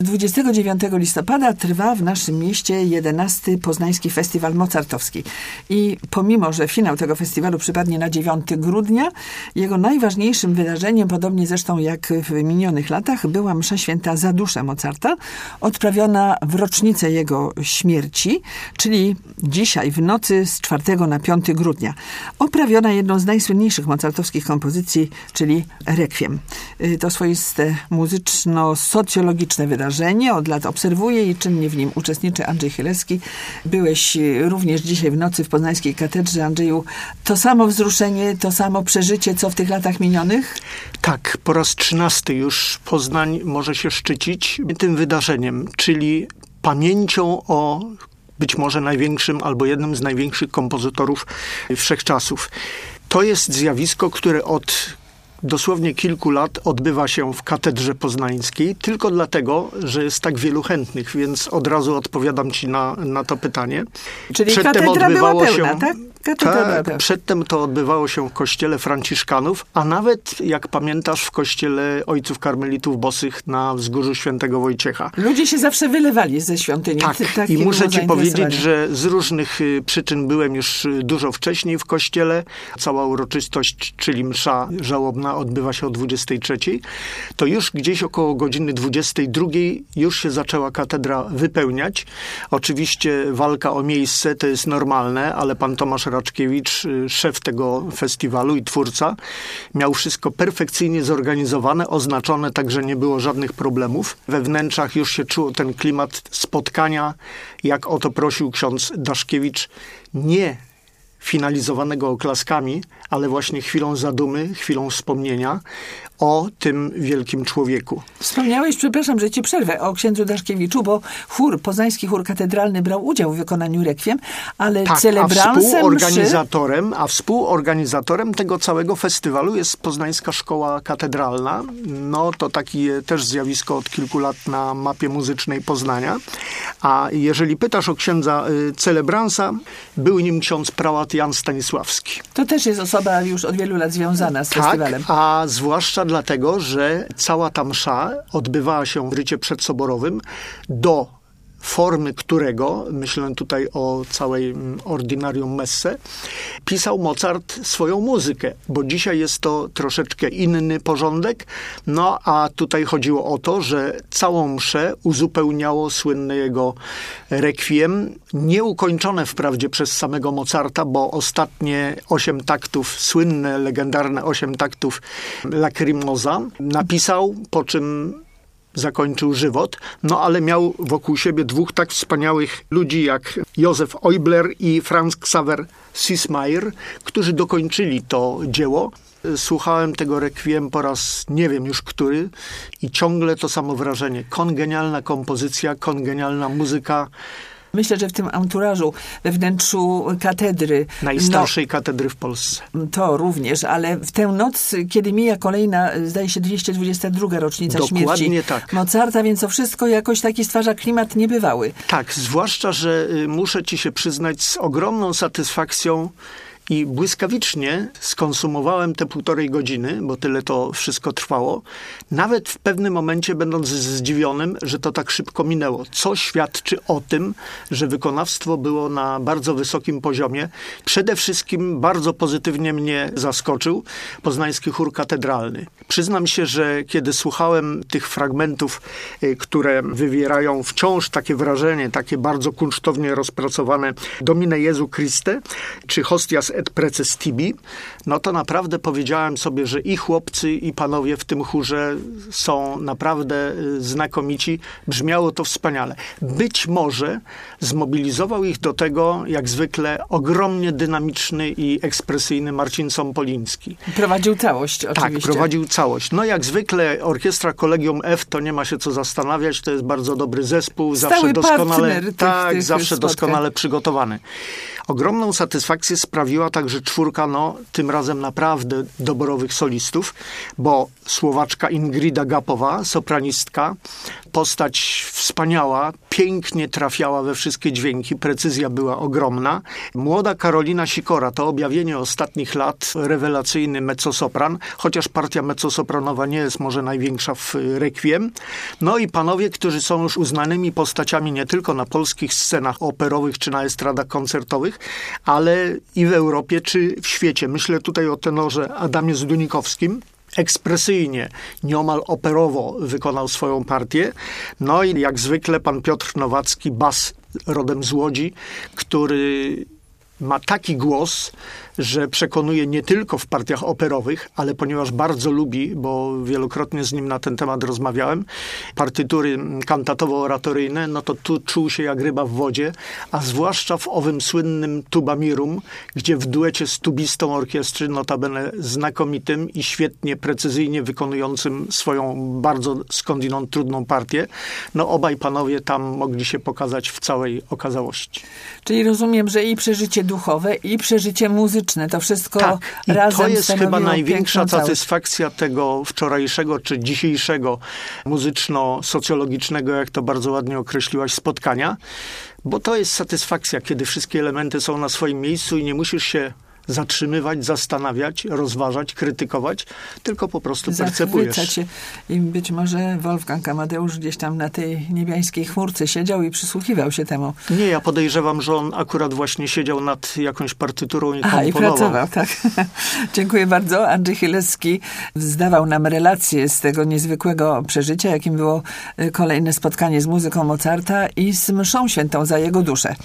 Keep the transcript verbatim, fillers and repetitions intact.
dwudziestego dziewiątego listopada trwa w naszym mieście jedenasty Poznański Festiwal Mozartowski. I pomimo, że finał tego festiwalu przypadnie na dziewiątego grudnia, jego najważniejszym wydarzeniem, podobnie zresztą jak w minionych latach, była msza święta za duszę Mozarta, odprawiona w rocznicę jego śmierci, czyli dzisiaj w nocy z czwartego na piątego grudnia. Oprawiona jedną z najsłynniejszych mozartowskich kompozycji, czyli Requiem. To swoiste muzyczno-socjologiczne wydarzenie. Od lat obserwuję i czynnie w nim uczestniczy Andrzej Chylewski. Byłeś również dzisiaj w nocy w Poznańskiej Katedrze. Andrzeju, to samo wzruszenie, to samo przeżycie, co w tych latach minionych? Tak, po raz trzynasty już Poznań może się szczycić tym wydarzeniem, czyli pamięcią o być może największym albo jednym z największych kompozytorów wszechczasów. To jest zjawisko, które od dosłownie kilku lat odbywa się w Katedrze Poznańskiej, tylko dlatego, że jest tak wielu chętnych, więc od razu odpowiadam ci na, na to pytanie. Czyli Przedtem katedra odbywało była pełna, się, tak? Katedra tak, przedtem to odbywało się w kościele Franciszkanów, a nawet, jak pamiętasz, w kościele Ojców Karmelitów Bosych na Wzgórzu Świętego Wojciecha. Ludzie się zawsze wylewali ze świątyni. Tak, tak i muszę ci powiedzieć, że z różnych y, przyczyn byłem już dużo wcześniej w kościele. Cała uroczystość, czyli msza żałobna, odbywa się o dwudziestej trzeciej. To już gdzieś około godziny dwudziestej drugiej już się zaczęła katedra wypełniać. Oczywiście walka o miejsce to jest normalne, ale pan Tomasz Raczkiewicz, szef tego festiwalu i twórca, miał wszystko perfekcyjnie zorganizowane, oznaczone, tak że nie było żadnych problemów. We wnętrzach już się czuło ten klimat spotkania, jak o to prosił ksiądz Daszkiewicz, nie finalizowanego oklaskami, ale właśnie chwilą zadumy, chwilą wspomnienia o tym wielkim człowieku. Wspomniałeś, przepraszam, że ci przerwę, o księdzu Daszkiewiczu, bo chór, Poznański Chór Katedralny brał udział w wykonaniu Requiem, ale tak, celebransem a współorganizatorem, mszy... a współorganizatorem tego całego festiwalu jest Poznańska Szkoła Katedralna. No to takie też zjawisko od kilku lat na mapie muzycznej Poznania. A jeżeli pytasz o księdza y, celebransa, był nim ksiądz prałat Jan Stanisławski. To też jest osoba już od wielu lat związana z tak, festiwalem. A zwłaszcza dlatego, że cała ta msza odbywała się w rycie przedsoborowym, do formy którego, myślę tutaj o całej ordinarium messe, pisał Mozart swoją muzykę, bo dzisiaj jest to troszeczkę inny porządek, no a tutaj chodziło o to, że całą mszę uzupełniało słynne jego requiem, nieukończone wprawdzie przez samego Mozarta, bo ostatnie osiem taktów, słynne, legendarne osiem taktów Lacrimosa napisał, po czym zakończył żywot, no ale miał wokół siebie dwóch tak wspaniałych ludzi jak Józef Eubler i Franz Xaver Sismayer, którzy dokończyli to dzieło. Słuchałem tego requiem po raz nie wiem już który i ciągle to samo wrażenie. Kongenialna kompozycja, kongenialna muzyka. Myślę, że w tym anturażu, we wnętrzu katedry... Najstarszej no, katedry w Polsce. To również, ale w tę noc, kiedy mija kolejna, zdaje się, dwieście dwudziesta druga rocznica Dokładnie śmierci tak. Mozarta, więc to wszystko jakoś taki stwarza klimat niebywały. Tak, zwłaszcza, że y, muszę ci się przyznać z ogromną satysfakcją i błyskawicznie skonsumowałem te półtorej godziny, bo tyle to wszystko trwało, nawet w pewnym momencie będąc zdziwionym, że to tak szybko minęło. Co świadczy o tym, że wykonawstwo było na bardzo wysokim poziomie. Przede wszystkim bardzo pozytywnie mnie zaskoczył Poznański Chór Katedralny. Przyznam się, że kiedy słuchałem tych fragmentów, które wywierają wciąż takie wrażenie, takie bardzo kunsztownie rozpracowane Domine Jezu Christe, czy Hostias et Preces Tibi, no to naprawdę powiedziałem sobie, że i chłopcy, i panowie w tym chórze są naprawdę znakomici. Brzmiało to wspaniale. Być może zmobilizował ich do tego, jak zwykle, ogromnie dynamiczny i ekspresyjny Marcin Sompoliński. Prowadził całość, oczywiście. Tak, prowadził całość. No jak zwykle orkiestra Collegium F, to nie ma się co zastanawiać, to jest bardzo dobry zespół, Stały zawsze doskonale, tych, tak, tych zawsze spotkań. doskonale przygotowany. Ogromną satysfakcję sprawiła także czwórka, no tym razem naprawdę doborowych solistów, bo Słowaczka Ingrida Gapowa, sopranistka, postać w wspaniała, pięknie trafiała we wszystkie dźwięki, precyzja była ogromna. Młoda Karolina Sikora, to objawienie ostatnich lat, rewelacyjny mezzosopran, chociaż partia mezzosopranowa nie jest może największa w Requiem. No i panowie, którzy są już uznanymi postaciami nie tylko na polskich scenach operowych czy na estradach koncertowych, ale i w Europie czy w świecie. Myślę tutaj o tenorze Adamie Zdunikowskim. Ekspresyjnie, nieomal operowo wykonał swoją partię. No i jak zwykle pan Piotr Nowacki, bas rodem z Łodzi, który ma taki głos, że przekonuje nie tylko w partiach operowych, ale ponieważ bardzo lubi, bo wielokrotnie z nim na ten temat rozmawiałem, partytury kantatowo-oratoryjne, no to tu czuł się jak ryba w wodzie, a zwłaszcza w owym słynnym Tuba Mirum, gdzie w duecie z tubistą orkiestry, notabene znakomitym i świetnie, precyzyjnie wykonującym swoją bardzo skądinąd trudną partię, no obaj panowie tam mogli się pokazać w całej okazałości. Czyli rozumiem, że i przeżycie duchowe, i przeżycie muzyczne, to wszystko tak, i razem to jest chyba największa całość. satysfakcja tego wczorajszego czy dzisiejszego muzyczno-socjologicznego, jak to bardzo ładnie określiłaś, spotkania, bo to jest satysfakcja, kiedy wszystkie elementy są na swoim miejscu i nie musisz się zatrzymywać, zastanawiać, rozważać, krytykować, tylko po prostu percepujesz. Się. I być może Wolfgang Amadeusz gdzieś tam na tej niebiańskiej chmurce siedział i przysłuchiwał się temu. Nie, ja podejrzewam, że on akurat właśnie siedział nad jakąś partyturą i Aha, komponował. i pracował, tak. Dziękuję bardzo. Andrzej Chylewski zdawał nam relację z tego niezwykłego przeżycia, jakim było kolejne spotkanie z muzyką Mozarta i z mszą świętą za jego duszę.